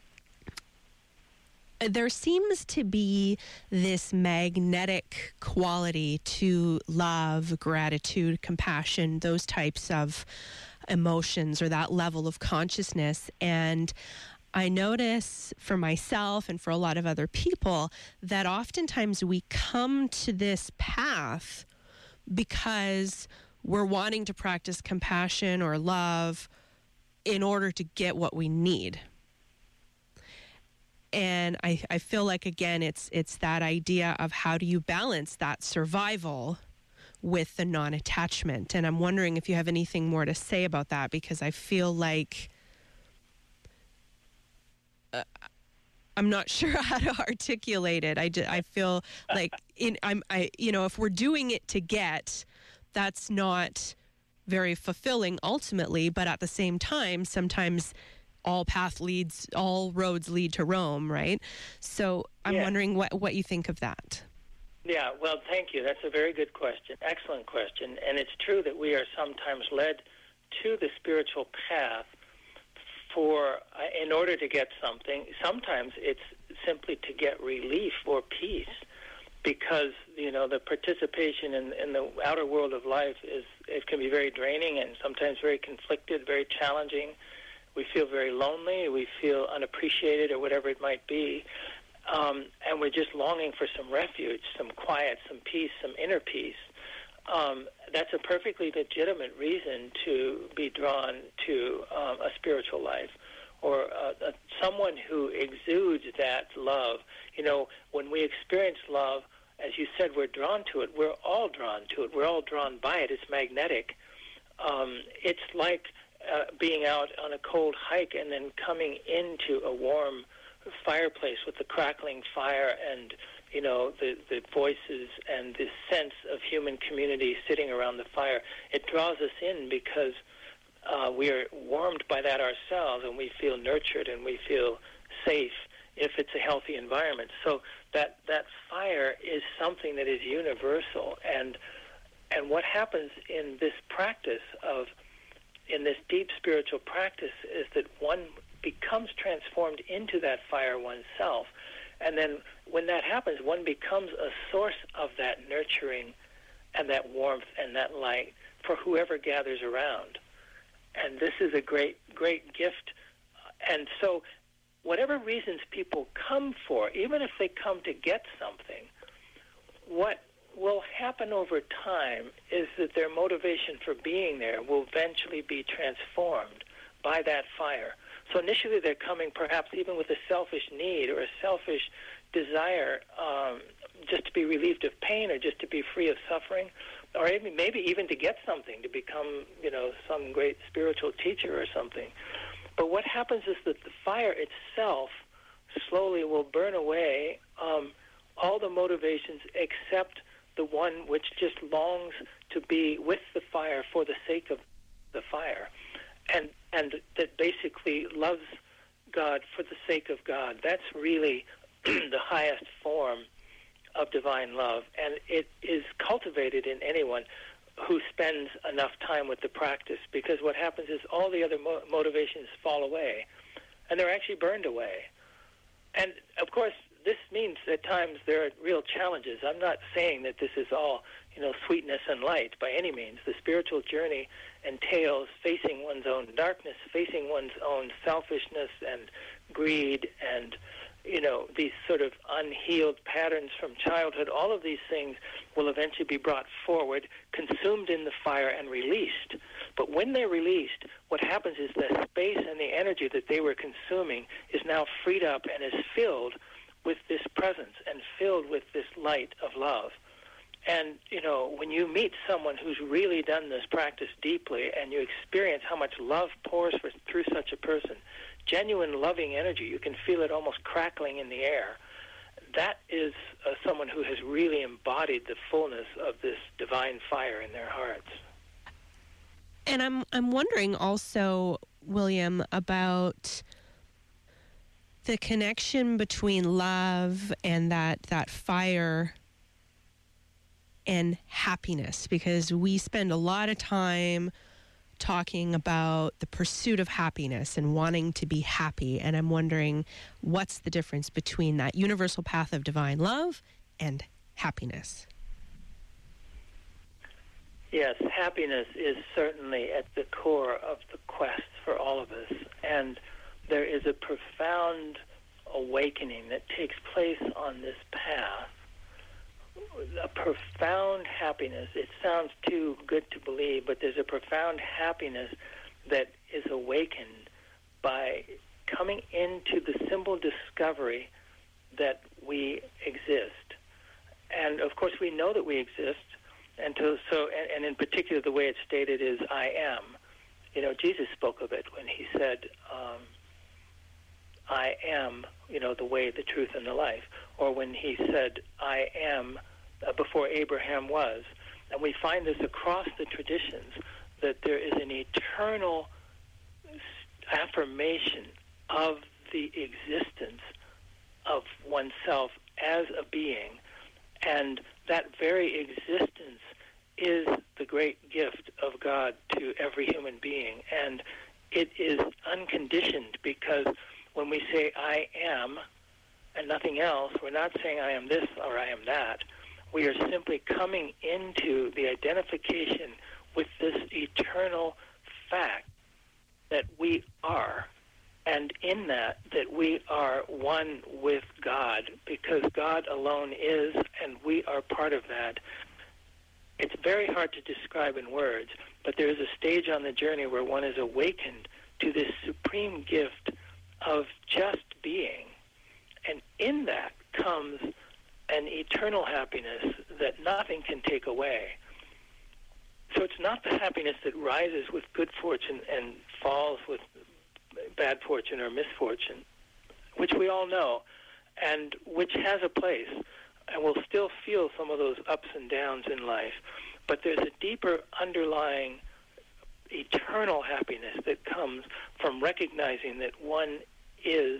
there seems to be this magnetic quality to love, gratitude, compassion, those types of emotions or that level of consciousness. And I notice for myself and for a lot of other people that oftentimes we come to this path because we're wanting to practice compassion or love in order to get what we need. And I, I feel like, again, it's it's that idea of how do you balance that survival with the non-attachment. And I'm wondering if you have anything more to say about that, because I feel like uh, I'm not sure how to articulate it. I, just, I feel like in I'm I you know if we're doing it to get, that's not very fulfilling ultimately. But at the same time, sometimes all path leads, all roads lead to Rome, right? So I'm yeah. wondering what, what you think of that. Yeah, well, thank you. That's a very good question. Excellent question. And it's true that we are sometimes led to the spiritual path for, uh, in order to get something. Sometimes it's simply to get relief or peace, because, you know, the participation in, in the outer world of life is, it can be very draining and sometimes very conflicted, very challenging. We feel very lonely, we feel unappreciated, or whatever it might be, um, and we're just longing for some refuge, some quiet, some peace, some inner peace. Um, that's a perfectly legitimate reason to be drawn to um, a spiritual life, or uh, uh, someone who exudes that love. You know, when we experience love, as you said, we're drawn to it. We're all drawn to it. We're all drawn by it. It's magnetic. Um, it's like uh, being out on a cold hike and then coming into a warm fireplace with the crackling fire and, you know, the, the voices and the sense of human community sitting around the fire. It draws us in because uh, we are warmed by that ourselves, and we feel nurtured and we feel safe if it's a healthy environment. So that that fire is something that is universal. And and what happens in this practice of, in this deep spiritual practice, is that one becomes transformed into that fire oneself. And then when that happens, one becomes a source of that nurturing and that warmth and that light for whoever gathers around. And this is a great, great gift. And so whatever reasons people come for, even if they come to get something, what will happen over time is that their motivation for being there will eventually be transformed by that fire. So initially they're coming perhaps even with a selfish need or a selfish desire um, just to be relieved of pain or just to be free of suffering, or even, maybe even to get something, to become, you know, some great spiritual teacher or something. But what happens is that the fire itself slowly will burn away um, all the motivations except the one which just longs to be with the fire for the sake of the fire, and and that basically loves God for the sake of God. That's really the highest form of divine love, and it is cultivated in anyone who spends enough time with the practice, because what happens is all the other mo- motivations fall away, and they're actually burned away. And, of course, this means at times there are real challenges. I'm not saying that this is all, you know, sweetness and light by any means. The spiritual journey entails facing one's own darkness, facing one's own selfishness and greed and, you know, these sort of unhealed patterns from childhood. All of these things will eventually be brought forward, consumed in the fire, and released. But when they're released, what happens is the space and the energy that they were consuming is now freed up and is filled with this presence and filled with this light of love. And, you know, when you meet someone who's really done this practice deeply and you experience how much love pours for, through such a person, genuine loving energy, you can feel it almost crackling in the air. That is uh, someone who has really embodied the fullness of this divine fire in their hearts. And I'm I'm wondering also, William, about the connection between love and that that fire and happiness, because we spend a lot of time talking about the pursuit of happiness and wanting to be happy. And I'm wondering, what's the difference between that universal path of divine love and happiness? Yes, happiness is certainly at the core of the quest for all of us. And there is a profound awakening that takes place on this path. A profound happiness. It sounds too good to believe, but there's a profound happiness that is awakened by coming into the simple discovery that we exist. And of course we know that we exist, and to, so and, and in particular the way it's stated is I am. You know, Jesus spoke of it when he said, um, I am, you know, the way, the truth, and the life. Or when he said, I am uh, before Abraham was. And we find this across the traditions, that there is an eternal affirmation of the existence of oneself as a being. And that very existence is the great gift of God to every human being. And it is unconditioned, because when we say I am and nothing else, we're not saying I am this or I am that. We are simply coming into the identification with this eternal fact that we are. And in that, that we are one with God, because God alone is, and we are part of that. It's very hard to describe in words, but there is a stage on the journey where one is awakened to this supreme gift of just being. And in that comes an eternal happiness that nothing can take away. So So it's not the happiness that rises with good fortune and falls with bad fortune or misfortune, which we all know, and which has a place, and we'll still feel some of those ups and downs in life. But there's a deeper underlying eternal happiness that comes from recognizing that one is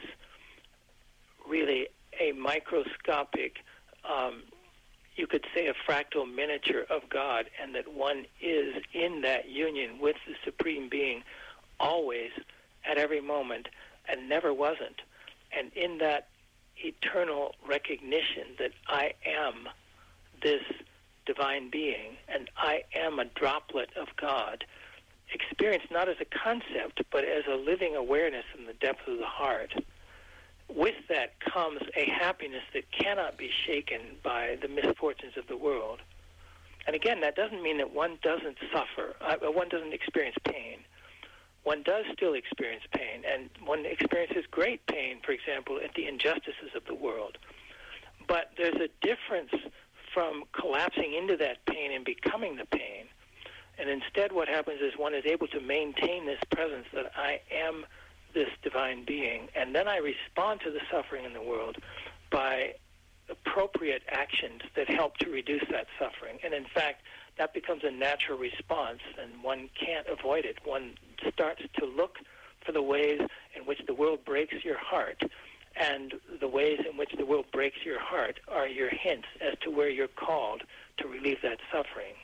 really a microscopic, um, you could say a fractal miniature of God, and that one is in that union with the Supreme Being always, at every moment, and never wasn't. And in that eternal recognition that I am this divine being, and I am a droplet of God, experienced not as a concept, but as a living awareness in the depth of the heart. With that comes a happiness that cannot be shaken by the misfortunes of the world. And again, that doesn't mean that one doesn't suffer, uh, one doesn't experience pain. One does still experience pain, and one experiences great pain, for example, at the injustices of the world. But there's a difference from collapsing into that pain and becoming the pain. And instead what happens is one is able to maintain this presence that I am this divine being, and then I respond to the suffering in the world by appropriate actions that help to reduce that suffering. And in fact, that becomes a natural response, and one can't avoid it. One starts to look for the ways in which the world breaks your heart, and the ways in which the world breaks your heart are your hints as to where you're called to relieve that suffering.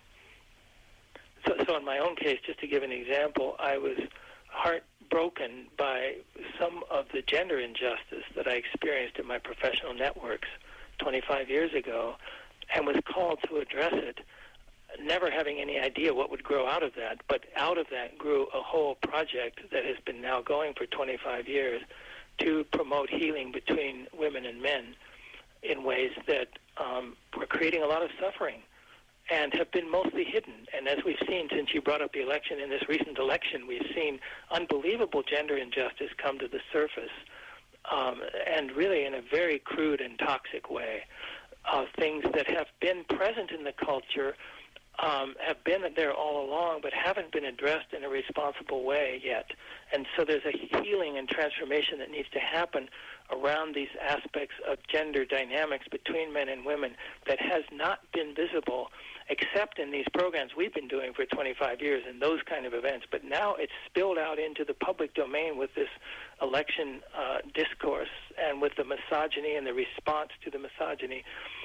So, so in my own case, just to give an example, I was heartbroken by some of the gender injustice that I experienced in my professional networks twenty-five years ago, and was called to address it, never having any idea what would grow out of that. But out of that grew a whole project that has been now going for twenty-five years to promote healing between women and men in ways that um, were creating a lot of suffering and have been mostly hidden. And as we've seen, since you brought up the election, in this recent election, we've seen unbelievable gender injustice come to the surface, um, and really in a very crude and toxic way. Uh, things that have been present in the culture um, have been there all along, but haven't been addressed in a responsible way yet. And so there's a healing and transformation that needs to happen around these aspects of gender dynamics between men and women that has not been visible except in these programs we've been doing for twenty-five years and those kind of events. But now it's spilled out into the public domain with this election uh, discourse and with the misogyny and the response to the misogyny.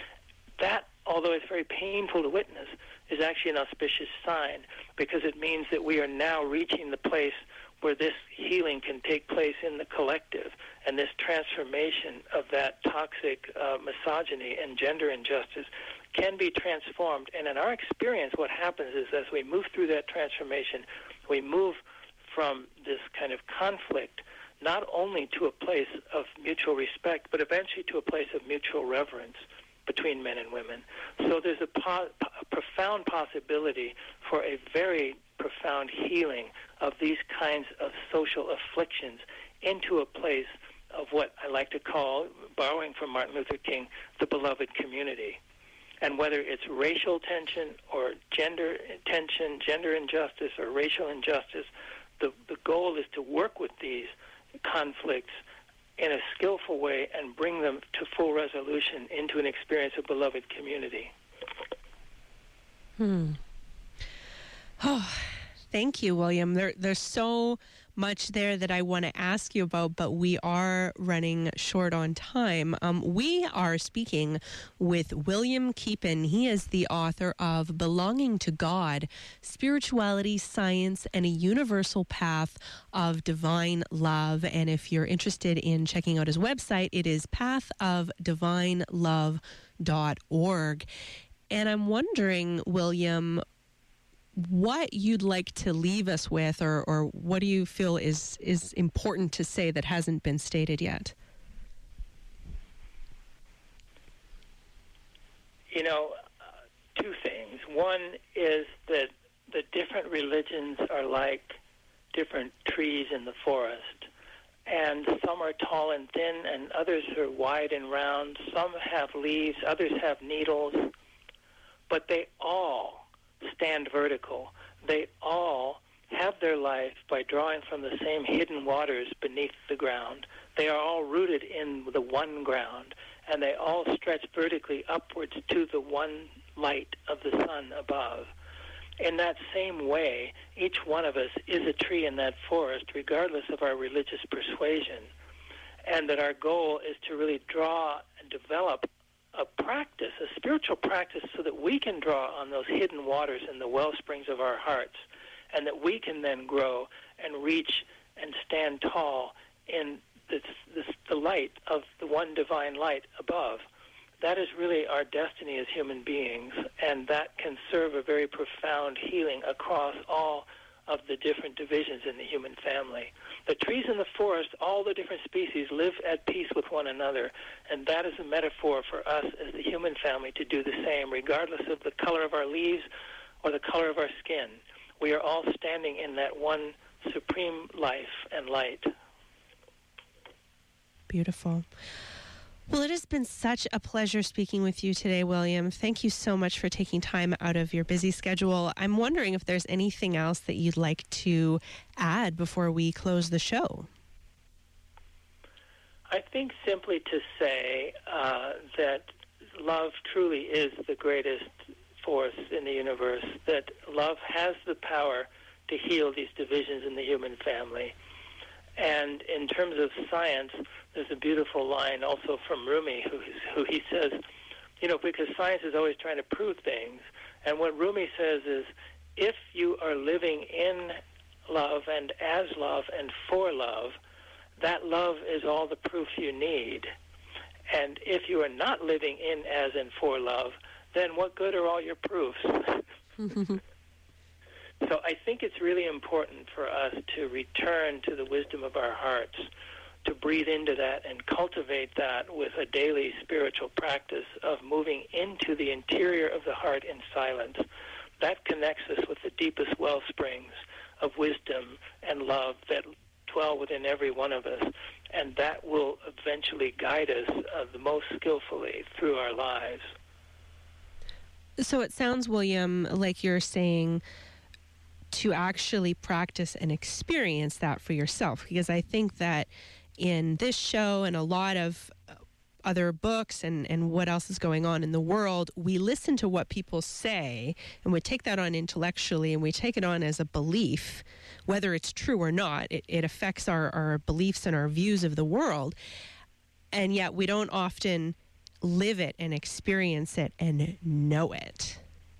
That, although it's very painful to witness, is actually an auspicious sign, because it means that we are now reaching the place where this healing can take place in the collective, and this transformation of that toxic uh, misogyny and gender injustice can be transformed. And in our experience, what happens is as we move through that transformation, we move from this kind of conflict not only to a place of mutual respect, but eventually to a place of mutual reverence between men and women. So there's a, po- a profound possibility for a very profound healing of these kinds of social afflictions into a place of what I like to call, borrowing from Martin Luther King, the beloved community. And whether it's racial tension or gender tension, gender injustice or racial injustice, the, the goal is to work with these conflicts in a skillful way and bring them to full resolution into an experience of beloved community. Hmm. Oh, thank you, William. There, there's so much there that I want to ask you about, but we are running short on time. Um, we are speaking with William Keepen. He is the author of Belonging to God, Spirituality, Science, and a Universal Path of Divine Love. And if you're interested in checking out his website, it is path of divine love dot org. And I'm wondering, William, what you'd like to leave us with, or, or what do you feel is, is important to say that hasn't been stated yet? You know, uh, two things. One is that the different religions are like different trees in the forest. And some are tall and thin, and others are wide and round. Some have leaves, others have needles. But they all stand vertical, they all have their life by drawing from the same hidden waters beneath the ground. They are all rooted in the one ground, and they all stretch vertically upwards to the one light of the sun above. In that same way, each one of us is a tree in that forest, regardless of our religious persuasion, and that our goal is to really draw and develop a practice, a spiritual practice, so that we can draw on those hidden waters in the well springs of our hearts, and that we can then grow and reach and stand tall in this, this, the light of the one divine light above. That is really our destiny as human beings, and that can serve a very profound healing across all of the different divisions in the human family. The trees in the forest, all the different species, live at peace with one another, and that is a metaphor for us as the human family to do the same, regardless of the color of our leaves or the color of our skin. We are all standing in that one supreme life and light. Beautiful. Well, it has been such a pleasure speaking with you today, William. Thank you so much for taking time out of your busy schedule. I'm wondering if there's anything else that you'd like to add before we close the show. I think simply to say uh, that love truly is the greatest force in the universe, that love has the power to heal these divisions in the human family. And in terms of science, there's a beautiful line also from Rumi, who, who he says, you know, because science is always trying to prove things. And what Rumi says is, if you are living in love and as love and for love, that love is all the proof you need. And if you are not living in, as, and for love, then what good are all your proofs? So I think it's really important for us to return to the wisdom of our hearts, to breathe into that and cultivate that with a daily spiritual practice of moving into the interior of the heart in silence. That connects us with the deepest well springs of wisdom and love that dwell within every one of us, and that will eventually guide us uh, the most skillfully through our lives. So it sounds, William, like you're saying to actually practice and experience that for yourself, because I think that in this show and a lot of other books and, and what else is going on in the world, we listen to what people say and we take that on intellectually and we take it on as a belief, whether it's true or not. It, it affects our, our beliefs and our views of the world, and yet we don't often live it and experience it and know it.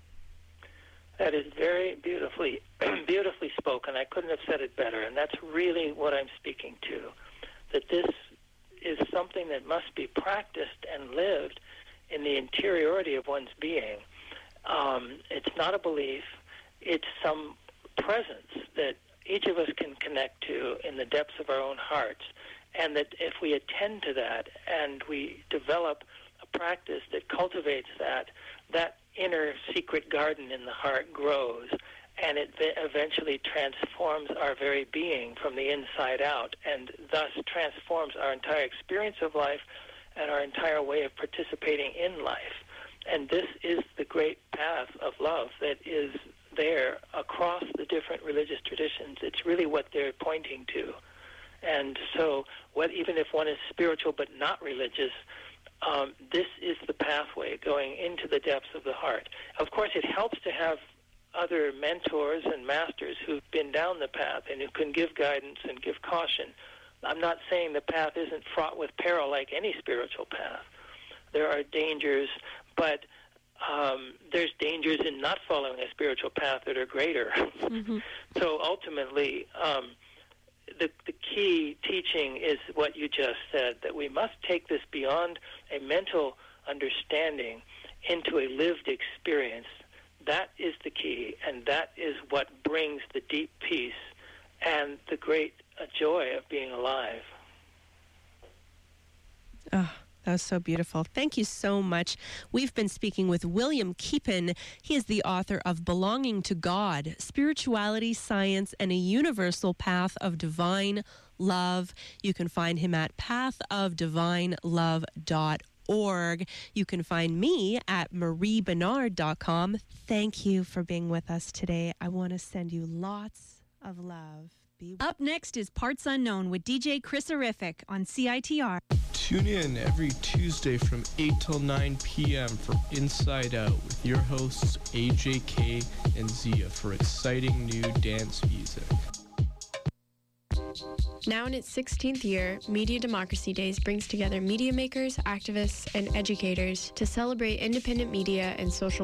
That is very beautifully beautifully spoken. I couldn't have said it better, and that's really what I'm speaking to, that this is something that must be practiced and lived in the interiority of one's being. Um, it's not a belief. It's some presence that each of us can connect to in the depths of our own hearts, and that if we attend to that and we develop a practice that cultivates that, that inner secret garden in the heart grows, and it eventually transforms our very being from the inside out, and thus transforms our entire experience of life and our entire way of participating in life. And this is the great path of love that is there across the different religious traditions. It's really what they're pointing to. And so what, even if one is spiritual but not religious, Um, this is the pathway going into the depths of the heart. Of course, it helps to have other mentors and masters who've been down the path and who can give guidance and give caution. I'm not saying the path isn't fraught with peril like any spiritual path. There are dangers, but um, there's dangers in not following a spiritual path that are greater. Mm-hmm. So ultimately, um, The, the key teaching is what you just said, that we must take this beyond a mental understanding into a lived experience. That is the key, and that is what brings the deep peace and the great uh, joy of being alive. Oh, that was so beautiful. Thank you so much. We've been speaking with William Keepen. He is the author of Belonging to God, Spirituality, Science, and a Universal Path of Divine Love. You can find him at path of divine love dot org. You can find me at marie bernard dot com. Thank you for being with us today. I want to send you lots of love. Be- Up next is Parts Unknown with D J Chris Arific on C I T R. Tune in every Tuesday from eight till nine p.m. for Inside Out with your hosts A J K and Zia for exciting new dance music. Now in its sixteenth year, Media Democracy Days brings together media makers, activists, and educators to celebrate independent media and social